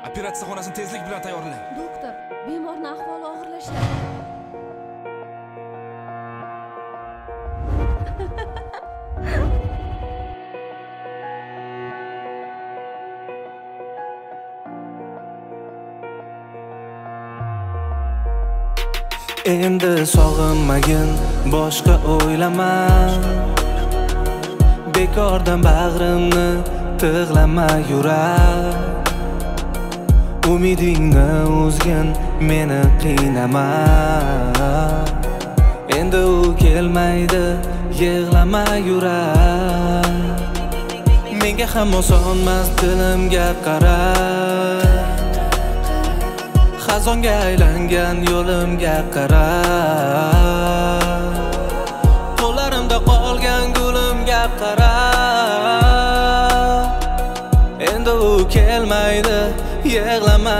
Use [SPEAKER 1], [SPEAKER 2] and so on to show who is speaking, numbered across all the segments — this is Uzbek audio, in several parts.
[SPEAKER 1] Operatsiya xonasini tezlik bilan tayyorlang.
[SPEAKER 2] Doktor, bemorning ahvoli og'irlashdi.
[SPEAKER 3] Endi sog'inmagin, boshqa o'ylama. Bekordan bag'rimni tig'lama yurar. Umidingni uzgin, meni qiynama. Endi u kelmaydi, yig'lama yurar. Menga ham osonmas dilimga qara. Xazonga aylangan yo'limga qara. Qo'llarimda qolgan gulimga qara. Endi u kelmaydi, yig'lama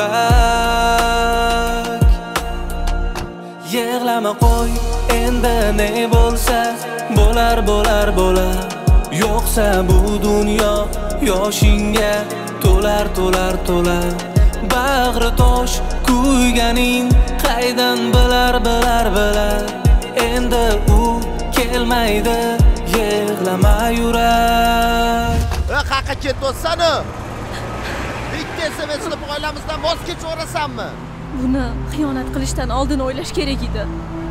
[SPEAKER 3] yurak. Yig'lama qo'y, endi ne bo'lsa bo'lar. Yo'qsa bu dunyo yoshingga to'lar. Bag'ri tosh kuyganing qaydan bilar. Endi u kelmaydi, yig'lama yurak.
[SPEAKER 4] Haqqa ketdosanu. Bitta SMS-ni oilamizdan voz kechirasanmi?
[SPEAKER 2] Buni xiyonat qilishdan oldin o'ylash kerak edi.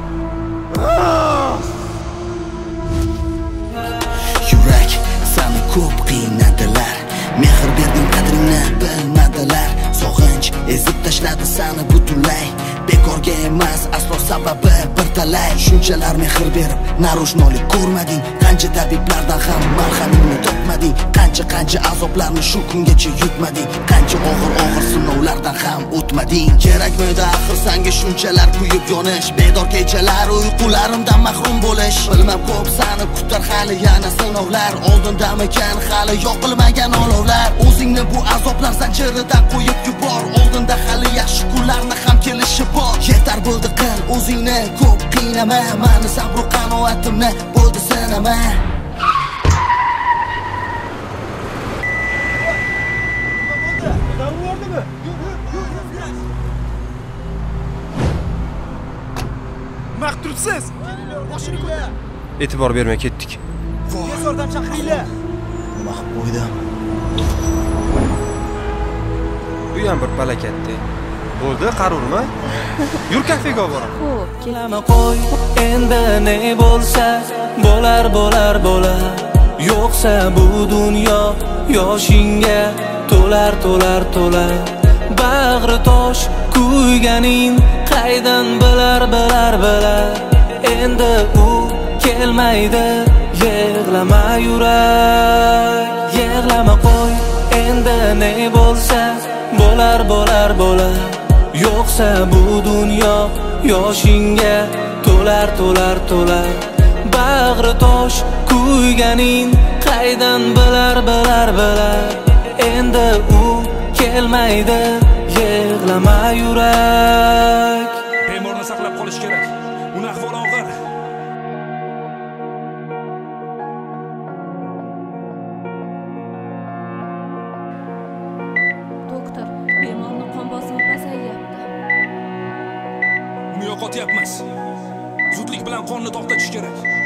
[SPEAKER 5] Yurak, seni ko'p qiynadilar. Mehr berding, qadringni bilmadilar. Sog'inch ezib tashladi seni butunlay. Bekorga emas, aslo sababi bir talay. Shunchalar mehr berib, narujnolik ko'rmading. Qancha tabiblardan ham marhamingni topmading. Qancha azoblarni shu kungacha yutmading. Qancha og'ir sinovlardan ham o'tmading. Kerakmidi axir senga shunchalar kuyib yonish? Bedor kechalar, uyqularimdan mahrum bo'lish. Bilmam ko'p seni kutar hali yana sinovlar. Oldindamikan hali yoqilmagan olovlar. O'zingni bu azoblar zanjiridan qo'yib yubor. Oldinda hali yaxshi kunlarni ham kelishi bor. Yetar bo'ldi qil o'zingni ko'p qiynama. Mani sabr va qanoatimni bo'ldi sinama.
[SPEAKER 1] Maqtursiz.
[SPEAKER 4] Mashina qo'ying.
[SPEAKER 1] E'tibor bermay ketdik.
[SPEAKER 4] Tez yordam chaqiringlar. Nima qilib qo'ydim?
[SPEAKER 1] Bu ham bir palakatda. Bo'ldi, qarurmi? Yur kafega boraman.
[SPEAKER 2] Xo'p,
[SPEAKER 3] Yig'lama qo'y, endi ne bo'lsa bo'lar. Yo'qsa bu dunyo yoshingga to'lar. Bag'ri tosh kuyganing qaydan bilar. Endi u kelmaydi, yig'lama yurak. Yig'lama qo'y, endi ne bo'lsa bo'lar. Yo'qsa bu dunyo yoshingga to'lar. Bag'ri tosh kuyganing qaydan bilar. Endi u kelmaydi, yig'lama yurak.
[SPEAKER 1] Bemorni saqlab qolish kerak. Uning ahvoli og'ir.
[SPEAKER 2] doktor, bemorning qon bosimi pasayyapti.
[SPEAKER 1] Uni yo'qotyapmiz. Zudlik bilan qonni to'xtatish kerak.